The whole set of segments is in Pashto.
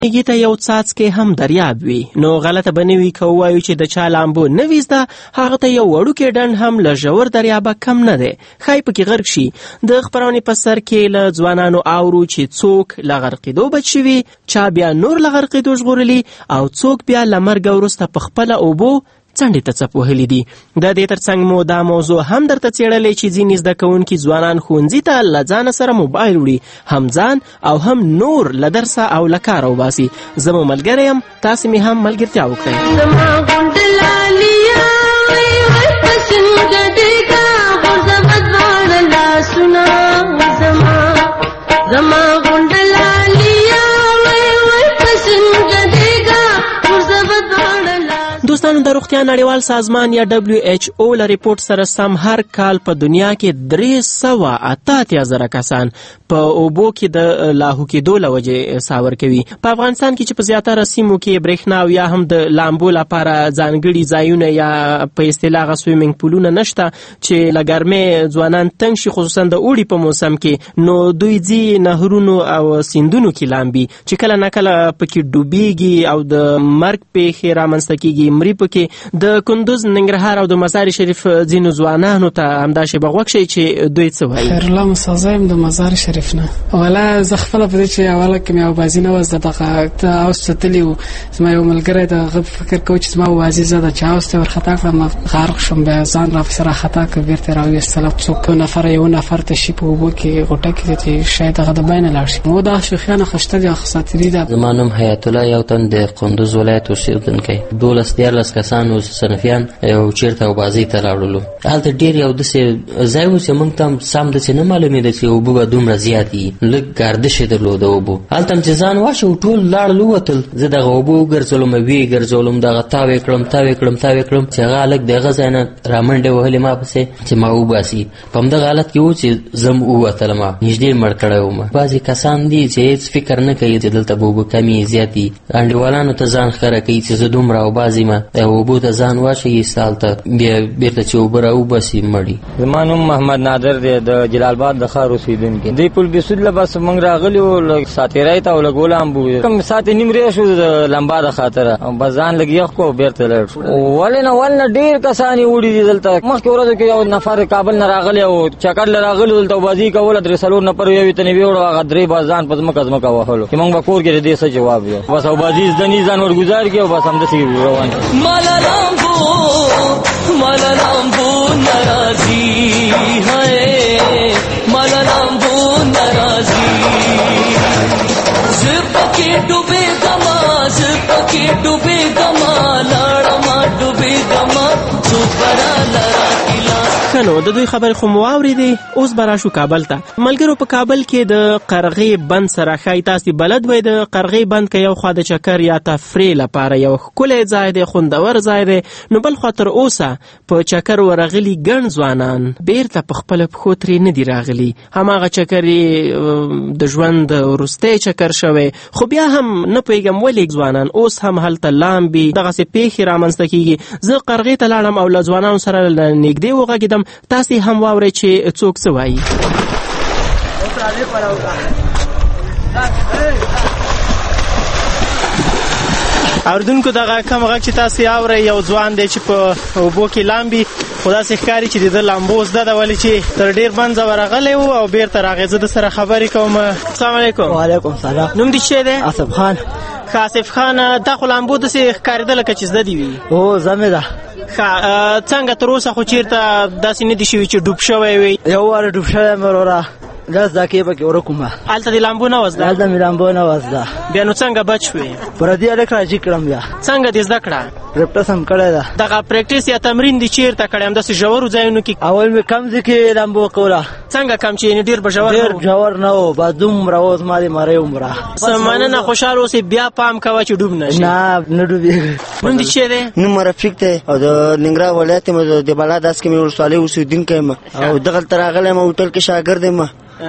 میږي ته یو څاڅکی هم دریاب وي نو غلطه به نه وي که ووایو چې د چا لامبو نه وي زده هغه ته یو وړوکی ډنډ هم له ژور دریابه کم نه دی ښایي پکې غرق شي د خپرونې په سر کې له ځوانانو اورو چې څوک له غرقېدو بچ شوي چا بیا نور له غرقېدو ژغورلي او څوک بیا له مرګه وروسته په خپله اوبو څنډې ته څپ وهلي دي د دې ترڅنګ مو دا موضوع هم درته څېړلی چې ځینې زده کوونکي ځوانان ښوونځي ته له ځانه سره موبایل وړي هم ځان او هم نور له درسه او له کاره وباسي زه مو ملګری یم تاسې مې هم ملګرتیا وکړئ دوستانو د روغتیا نړیوال سازمان یا WHO له ریپورټ سره سم هر کال په دنیا کې 388,000 کسان په اوبو کې د لاهو کېدو له وجې ساه ورکوي په افغانستان کې چې په زیاتره سیمو کې برېښنا او یا هم د لامبو لپاره ځانګړي ځایونه یا په اصطلاح سویمینګ پولونه نشته چې له ګرمۍ ځوانان تنګ شي خصوصا د اوړي په موسم کې نو دوی ځي نهرونو او سیندونو کې لامبي چې کله نه کله پکې ډوبېږي او د مرګ پیښې رامنځته کېږي مري پکې د کندوز ننګرهار او د مزار شریف ځینو ځوانانو ته همدا شیبه غوږ شئ چې دوی څه وایي خیرالله مسازه یم د مزار شریف نه اوله زه خپله په دې چې اوله کې مې اوبازي نه وه زده دغه اوس ته تللي وو زما یو ملګری د هغه فکر کوو چې زما اوبازي زه ده چې اوس ته ورخطا کړم غرق شوم بیا ځان راپسې راخطا کړ بېرته یې راویستله څوک یو نفر ته شي په اوبو کې غوټه کې چې شاید هغه د بینه لاړ شي نو دا شوخیانه خشته دي خساتري ده زما نوم حیات الله یو تن د کندوز ولایت اوسېدونکی 12 کسان اوس صنفیان یو چیرته اوبازي ته راوړلو هلته ډېر یو داسې ځای و چې موږ ته هم سم داسې نه معلومېده چې اوبه به دومره زیات وي لږ ګردش یې درلوده اوبو هلته هم چې ځان واچو ټول لاړل ووتل زه دغه اوبه وګرځولم ویې ګرځولم دغه تاو یې کړم چې هغه هلک د هغه ځای نه رامنډې وهلې ما پسې چې ما وباسي په همدغه حالت کې و چې زه ووتلم نږدې مړ کړی وم بعضې کسان دي چې هېڅ فکر نه کوي چې دلته به اوبه کمې زیاتې انډیوالانو ته ځان ښکاره کوي چې زه دومره اوبازي ما اوبو ته ځان واچوي هلته بیا بېرته چې اوبه راوباسي مړي زما نوم محمد نادر دی د جلال آباد د ښار اوسېدونکی دی پل بسود له بس موږ راغلي وو لږ ساتېری ته او لږ ولامبو کوم ساعت نیم ری شو د لمبا د خاطره بس ځان لږ یخ کړو بېرته لاړ شو ولې نه ډېر کسان یې وړي دي دلته مخکې ورځو کې یو نفر کابل نه راغلی او چکر له راغلي دلته اوبازي کوله 3-4 نفر یوې ته نوي وړو هغه درې به ځان په ځمکه وهلو چې موږ به کور کې د دې څه جواب یو بس اوبازي زده ني ځان ورګزار کړي او بس همداسې روان مالا لامبو ناراضی ہے مالا لامبو ناراضی زپکی ڈوبے گما زپکی ڈوبے گما لاړه ما ډوبې گما زبرا لرا نو د دوی خبرې خو مو واورېدې اوس به راشو کابل ته ملګرو په کابل کې د قرغې بند سره ښایي تاسې بلد وئ د قرغې بند که یو خوا د چکر یا تفریح لپاره یو ښکلی ځای دی خوندور ځای دی نو بل خوا تر اوسه په چکر ورغلي ګڼ ځوانان بیرته په خپله پښو ترې نه دي راغلي هماغه چکر یې د ژوند وروستی چکر شوی خو بیا هم نه پوهېږم ولې ځوانان اوس هم هلته لامبي دغسې پیښې رامنځته کېږي زه قرغې ته لاړم او له ځوانانو سره له نږدې وغږېدم تاسې هم واورئ چې څوک څه وایي اوریدونکو دغه کم غږ چې تاسې اورئ یو ځوان دی چې په اوبو کې لامبي خو داسې ښکاري چې د ده لامبو زده ده ولې چې تر ډېر منځه ورغلی و او بیرته راغی زه د سره خبرې کوم السلام علیکم وعلیکم سلام نوم دې څه دی آصف خان آصف خان دا خو لامبو داسې ښکارېده لکه چې زده دي وي او زمې ده څنګه تر اوسه خو چېرته داسې نه دي شوي چې ډوب شوی وي یو واره ډوب شوی یم وروره 10 دقیقې پکې ورکومه هلته د لامبو نه وه زده هلته مې لامبو نه وه زده بیا نو څنګه بچ شوې پردي هلک راجي کړم بیا څنګه دې زده کړه پریکټس هم کړی ده دغه پریکټس یا تمرین دې چېرته کړی همداسې ژورو ځایونو کې اول مې کم ځای کې لامبو کوله څنګه کم چې یعنې ډېر به ژور ډېر ژور نه و بس دومره و زما د مرۍ عمره مننه خوشحاله اوسې بیا پام کوه چې ډوب نه شي نه ډوبېږي نوم دې چی دی؟ نوم رفیق دی او د ننګرهار ولایت یم، د بلاداس کې مې ولسوالۍ اوسېدونکی یم او دغلته راغلی یم هوټل کې شاګرد یم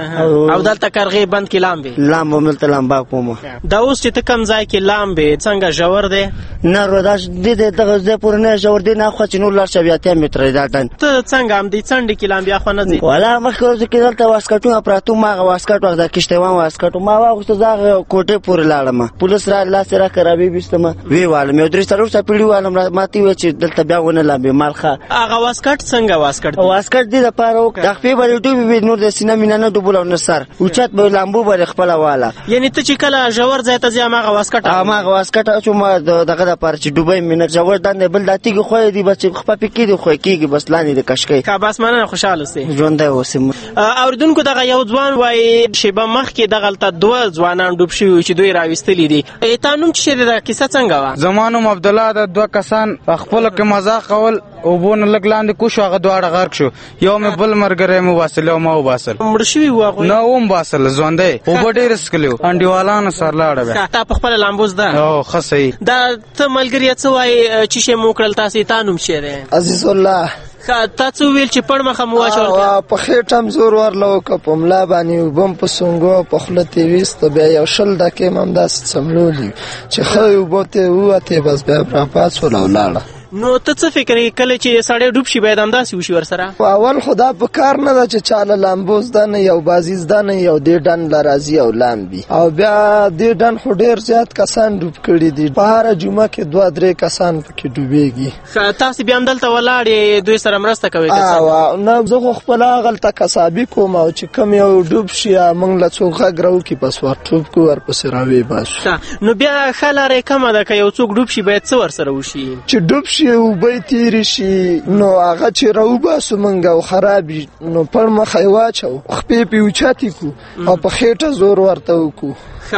او دلته کرغې بند کې لامبې لامب هم دلته لامبا کوم. دا اوس چې ته کوم ځای کې لامبې څنګه ژور دی؟ نه دا دغه ځای پورې نه ژور دی، نه خوا چې نور لاړ شه بیا اتیا متره دی دا ډنډ. ته څنګه همدې څنډې کې لامبې اخوا نه ځې؟ والا مخکې ورځو کې دلته واسکټونه پراته ما هغه واسکټ وخت د کشتیوان واسکټ ما واغوسته زه هغه کوټې پورې لاړم، پولیس را لاس را کرابې بیستم ویې والم یو درې څلور څپېړې والم ماته ویل چې دلته بیا ونه لامبې مال ښه. هغه واسکټ څنګه واسکټ دې دپاره د خپې به دې ډوبې وي نور د سینه مینه نه ډوبول او نه سر اوچت به لامبو به خپله واله. یعنې ته چې کله ژور ځای ته ځې هماغه واسکټ هماغه واسکټ اچوم دغه دپاره چې ډوبی مې نه ژور دنده بل دا تیږې خوی دي بس چې خپه پې کېدي خوی کېږي بس لاندې د کشکۍ که بس مننه خوشحاله اوسې ژوندی اوسم. اورېدونکو دغه یو ځوان وایي شیبه مخکې دغلته دوه ځوانان ډوب شوي چې دوی راویستلي دي. تا نوم چې دی دا کیسه څنګه وه؟ زما نوم عبدالله ده. دوه کسان خپلو کې مذاق کول اوبو نه لږ لاندې کوشو هغه دواړه غرق شو، یو مې بل ملګری مې وباسل یو ما وباسل. مړ شوي وو هغوی؟ نه وم باسل ژوندی اوبه ډېرې څښلې وو انډیوالانو سره لاړه بیا. تا په خپله لامبو زده؟ او ښه صحیح. دا ته ملګریه څه وایي چې شی مو کړل تاسې؟ تا نوم چی دی؟ عزیز الله. تا څه وویل چې پړ مخه مو واچول؟ په خېټه م زور ورله وکړه، په ملا باندې اوبه م په سونګو په خوله ترې ویسته، بیا یو 20 دقیقې م همداسې څملولي چې ښه اوبو ته ووتې بس بیا راپاڅول او لاړه. نو ته څه فکر یې کله چې سړی ډوب شي باید همداسې وشي ورسره؟ اول خو دا په کار نه ده چې چاله لامبو زده نه یو بازي زده نه یو دې ډنډ له راځي او لامبي، او بیا دې ډنډ خو ډېر زیات کسان ډوب کړي دي، په هره جمعه کې 2-3 کسان پکې ډوبېږي. تاسې بیا همدلته ولاړ یې دوی سره مرسته کوئ؟ نه زه خو خپله هغلته کسابي کوم او چې کوم یو ډوب شي موږ له څوک غږ راوکړي بس ورټوب کړو ورپسې راویباسو. نو بیا ښه لاره یې کمه ده که یو څوک ډوب شي باید څه ورسره وشي؟ چې ډوب شي اوبه تیرې شي نو هغه چې راوباسو موږ او خراب وي نو پړ مخه یې واچو خپې پې اوچتې کړو او په خېټه زور ورته وکړو.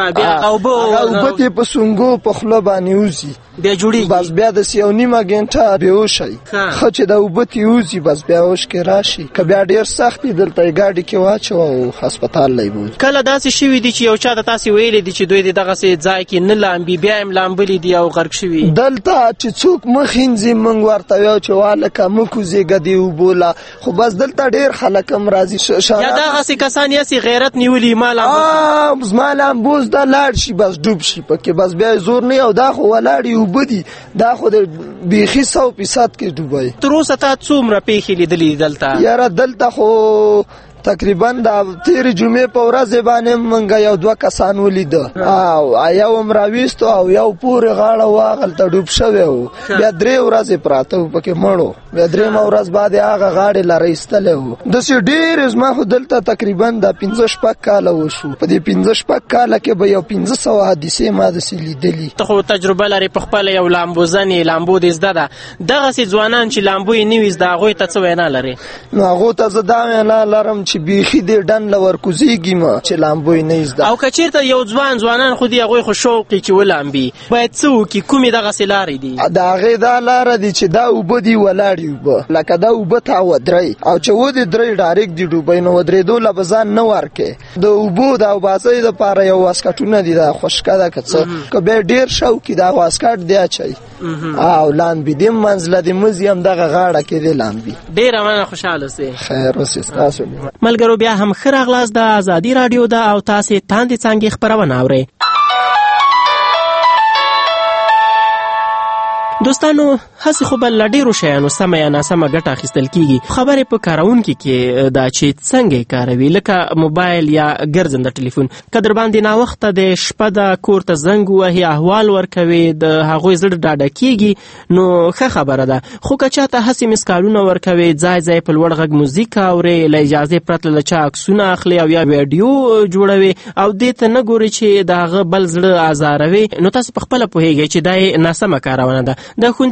اوبه تې په سونګو په خوله باندې وځي بیا جوړېږي بس بیا داسې یو نیمه ګنټه بېهوشئ ښه چې د اوبه تې وځي بس بیا هوش کې راشي، که بیا ډېر سخت وي دلته یې ګاډي کې واچوه او هسپتال له یې بوځي. کله داسې شوي دي چې یو چا ته تاسې ویلي دي چې دوی د دغسې ځای کې نه لامبي بیا یې لامبلي دي او غرق شوي؟ دلته چې څوک مخ هینځي موږ ورته ویو چې والکه مه کوزېږه دې اوبو له، خو بس دلته ډېر خلک هم راځي یا دغسې کسان یاسې غیرت نیولي ما لامبو زما لامبو زده لاړ شي بس ډوب شي پکې بس بیا زور نه او دا خو ولاړې اوبه دي دا خو د بیخي 100% کې ډوبای. تر اوسه تا څومره پیښې لیدلې دلته؟ یاره دلته خو تقریبا د تیرې جمعې په ورځ باندې موږ 1-2 کسان ولیده او یو هم راویستو او یو پورې غاړه واغلته ډوب شوی و، بیا 3 ورځې پراته و پکې مړو، بیا 3مه ورځ بعد هغه غاړې لاره ایستلی و. داسې ډېرې زما خو دلته تقریبا د 15-16 کاله وشو، په دې 15-16 کاله کې به یو 1500 حادثې ما داسې لیدلي. ته خو تجربه لرې په خپله یو لامبوزن یې لامبو دې زده ده، دغسې ځوانان چې لامبو یې نه وي زده هغوی ته څه وینا لرې؟ نو هغو ته زه دا وینا لرم چې بیخي دې ډنډ له ورکوزېږي ما چې لامبو یې نه زده. او که چېرته یو ځوانان خو دي هغوی خو شوق یې چې ولامبي باید څه وکړي؟ کومې دغسې لارې دي؟ د هغې دا لاره دي چې دا اوبه دي ولاړې اوبه لکه دا اوبه ته ودرئ او چې ودرئ ډایرکټ دي ډوبئ نو ودرېدو له به ځان نه ورکړې. د اوبو د اوباسۍ دپاره یو واسکټونه دي دا خشکه ده که څه که بیا ډېر شوق کي دا واسکټ دی اچئ او لامبي دې منځله دې مزي همدغه غاړه کې دی لامبي. ډېره مننه خوشحاله اوسې. خیر اوسې ستاسو. ملګرو بیا هم ښه راغلاست د ازادي راډیو ده او تاسې تاندې څانګې خپرونه اورئ. دوستانو هسې خو به له ډېرو شیانو سمه یا ناسمه ګټه اخیستل کېږي، خبرې په کاروونکي کې دا چې څنګه یې کاروي، لکه موبایل یا ګرځنده ټلیفون. که در باندې ناوخته د شپه د کور ته زنګ ووهي احوال ورکوي د هغوی زړه ډاډه کېږي نو ښه خبره ده، خو که چاته هسې مسکالونه ورکوي ځای ځای په لوړ غږ موزیک اوري له اجازې پرته له چا عکسونه اخلي او یا ویډیو جوړوي او دې ته نه ګوري چې د هغه بل زړه ازاروي، نو تاسې په خپله پوهېږئ چې دا یې ناسمه کارونه ده. د ښوونځي ځینې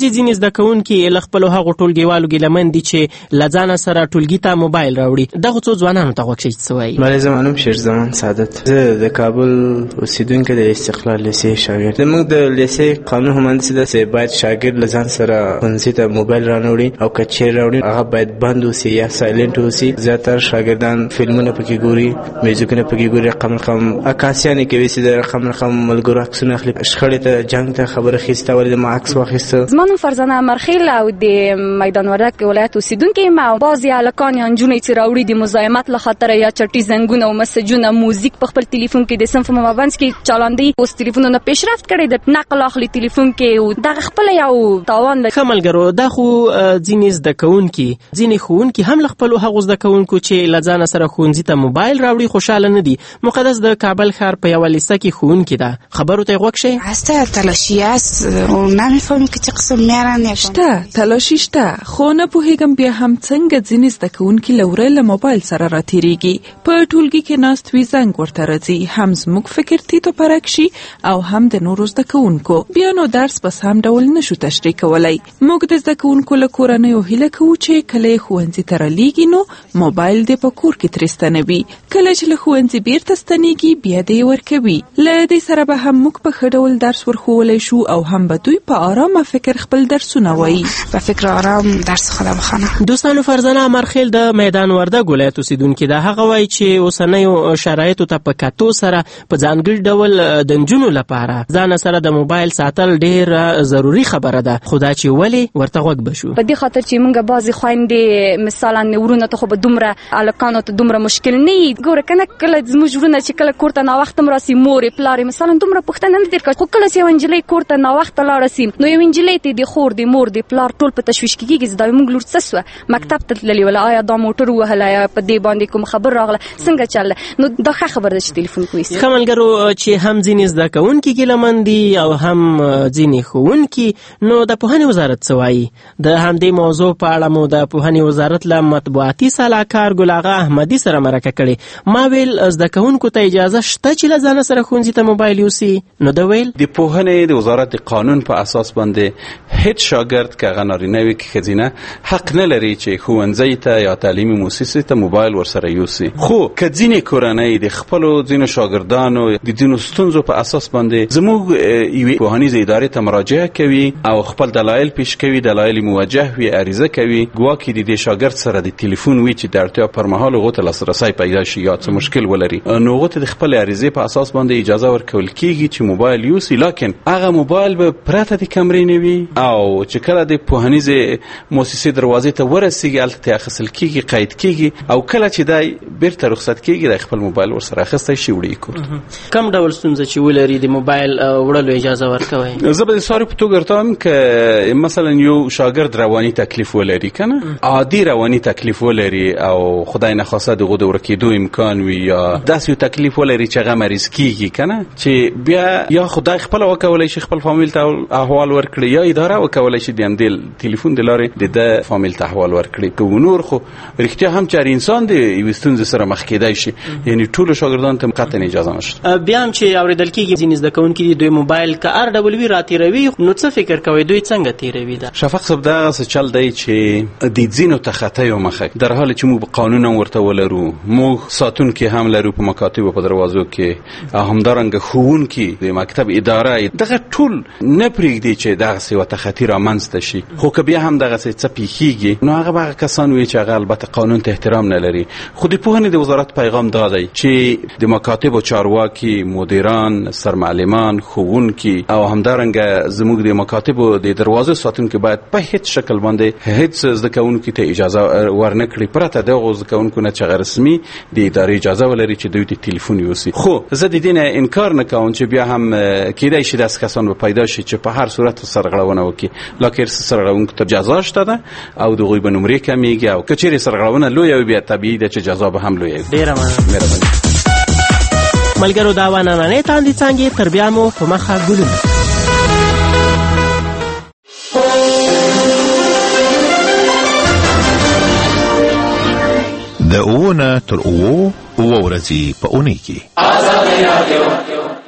زده کوونکي له خپلو هغو ټولګیوالو ګیلمن دي چې له ځانه سره ټولګي ته موبایل راوړي. دغو څو ځوانانو ته غوږ شئ چې څه وایي. زما نوم شیرزمان سعادت، زه د کابل اوسیدونکی د استقلال لیسې شاګرد. زموږ د لیسې قانون همداسې ده چې باید شاګرد له ځان سره ښوونځي ته موبایل رانوړي او که چیرې راوړي هغه باید بند اوسي یا سایلنټ اوسي. زیاتره شاګردان فلمونه پکې ګوري، میوزیکونه پکې ګوري، رقم عکاسیانې کوي چې د رقم ملګرو عکسونه اخلي، شخړې ته جنګ ته خبره اخیسته، ولې ما عکس واخیسته. زما نوم فرزانه مرخیل او د میدان وردګ ولایت اوسیدونکی یم. بعضې هلکان یا نجونې چې راوړي د مزاحمت له خاطره یا چټي زنګونه او مسجونه موزیک په خپل تلیفون کې د صنف په مابینځ کې چلاندي. اوس تلیفونونه پیشرفت کړی د نقل اخلي تلیفون کې او دغه خپل یو تاوان. ښه ملګرو، دا خو ځینې زده کوونکي، ځینې ښوونکي هم له خپلو هغو زده کوونکو چې له ځانه سره ښوونځي ته موبایل راوړي خوشحاله نه دي. مقدس د کابل ښار په یوه لیسه کې ښوونکې ده. خبرو ته یې غوږ شئ. هسته تلاشی است و نمیفهمم که چه قسم میارن. شته تلاشی شته، خو نه پوهیږم بیا هم څنګه ځینې زده کوونکي له وره له موبایل سره راتېرېږي. په ټولګي کې ناست وي زنګ ورته راځي، هم زموږ فکر تیت و پرک شي او هم د نورو زده کوونکو. بیا نو درس په سم ډول نشو تشریح کولی. موږ د زده کوونکو له کورنیو هیله کوو چې کله یې ښوونځي ته رالیږي نو موبایل دې په کور کې ترې ستنوي، کله چې له ښوونځي بیرته ستنېږي بیا دې یې ورکوي. له دې سره به هم موږ په ښه ډول درس ورښوولی شو او هم به دوی په آرامه فکر خپل درسونه وایي. په فکر آرام درس خود بخوانم. دوستانو، فرزانه مرخیل د میدان وردګ ولایت اوسیدونکې ده. هغه وایي چې اوسنیو شرایطو ته په کتو سره په ځانګړي ډول د نجونو لپاره ځان سره د موبایل ساتل ډېر ضروري خبره ده. خو دا چې ولې ورته غوږ بشو. په دې خاطر چې موږ بعضې خویندې مثلا ورونه ته خو به دومره هلکانو ته دومره مشکل نه وي. ګوره که نه کله زموږ ورونه چې کله کور ته ناوخته هم راسي، مورې پلارې مثلا دومره پوښتنه نه تېر کړه. خو کله چې یوه نجلۍ کور ته ناوخته لاړه سي نو یوې نجلۍ ته د خور د مور د پلار ټول په تشویش کې کېږي چې دا موږ لور څه سوه، مکتب ته تللې وله، آیا دا موټر ووهله، یا په دې باندې کوم خبر راغله، څنګه چله. نو دا ښه خبره ده چې تلیفون کویسي. ښه ملګرو، چې هم ځینې زده کوونکي ګیلمن دي او هم ځینې ښوونکي، نو د پوهنې وزارت څه وایي؟ د همدې موضوع په اړه مو د پوهنې وزارت له مطبوعاتي سلاکار ګل آغا احمدي سره مرکه کړې. ما ویل زده کوونکو ته اجازه شته چې له ځانه سره ښوونځي ته موبایل یوسي؟ نو ده ویل د پوهنې د وزارت د قانون په اساس باندې هیڅ شاګرد که هغه نارینه وي که ښځینه حق نه لري چې ښوونځي ته یا تعلیمي مؤسسې ته موبایل ورسره یوسي. خو که ځینې کورنۍ د خپلو ځینو شاګردانو د ځینو ستونزو په اساس باندې زموږ یوې پوهنیزې ادارې ته مراجعه کوي او خپل دلایل پیش کوي، دلایل موجه وي، عریضه کوي، ګواکې د دې شاګرد سره د تلیفون وي چې د اړتیا پر مهال هغو ته لاسرسی پیدا شي یا څه مشکل ولري، نو هغو ته د خپل عریضې په اساس باندې اجازه ورکول کېږي چې موبایل یوسي. لکن هغه موبایل به پرته د کمرې نه وي او چې کله د پوهنیزې مؤسسې دروازې ته ورسېږي هلته ترې اخیستل کېږي، قید کېږي او کله چې دی بیرته رخصت کېږي دی خپل موبایل ورسره اخیستی شي وړي کور. کم ډول ستونزه چې ولري د موبایل وړلو اجازه ورکوئ؟ زه به د سوال په توګه درته وایم که مثلا یو شاګرد رواني تکلیف ولري که نه، عادي رواني تکلیف ولري او خدای نخواسته د هغو د ورکېدو امکان وي یا داسې یو تکلیف ولري چې هغه مریض کېږي که نه، چې بیا یا خدای خپله وکولی شي خپل فامیل ته احوال ورکړي یا اداره وکولی شي د همدې تلیفون د لارې د ده فامیل ته احوال ورکړي. که نور خو رښتیا هم چې هر انسان د یوې ستونزې سره مخ کېدی شي، یعنې ټولو شاګردانو ته قطعا اجازه نشته. بیا هم چې اورېدل کېږي ځینې زده کوونکي دوی موبایل که هر ډول وي راتېروي، نو څه فکر کوئ دوی څنګه تېروي؟ ده شفق صاحب دغسې چل دی چې د ځینو تخطیو مخه در حال چې موږ قانون هم ورته ولرو، موږ ساتونکي هم لرو په مکاتبو په دروازو کې، همدارنګه ښوونکي د مکتب اداره، دغه ټول نه پرېږدي چې دغسې یوه تخطي رامنځته شي. خو که بیا هم دغسې څه پیښیږي نو هغه به هغه کسان وي چې هغه البته قانون ته احترام نه لري. خو د پوهنې د وزارت پیغام دا دی چې د مکاتبو چارواکي، مدیران، سرمعلمان، ښوونکي او همدارنګه زموږ د مکاتبو د دروازو ساتونکي باید په هیڅ شکل باندې هیڅ زده کوونکي ته اجازه ورنه کړي پرته د هغو زده کوونکو نه چې هغه رسمي د ادارې اجازه ولري چې دوی ته تلیفون یوسي. خو زه د دې نه انکار نه کوم چې بیا هم کېدای شي داسې کسان به پیدا شي چې په هر صورت سرغړونه وکړي، لکه سرغړونکو ته جزا شته ده او د هغوی به نمرې کمیږي او که چیرې سرغړونه لویه وي بیا طبیعي ده چې جزا به هم لویه وي. ډېره مننه ملګرو، دا وه نننۍ تاندې څانګې، تر بیا مو په مخه ګلونه. د اووه نه تر اووه ورځې په اونۍ کې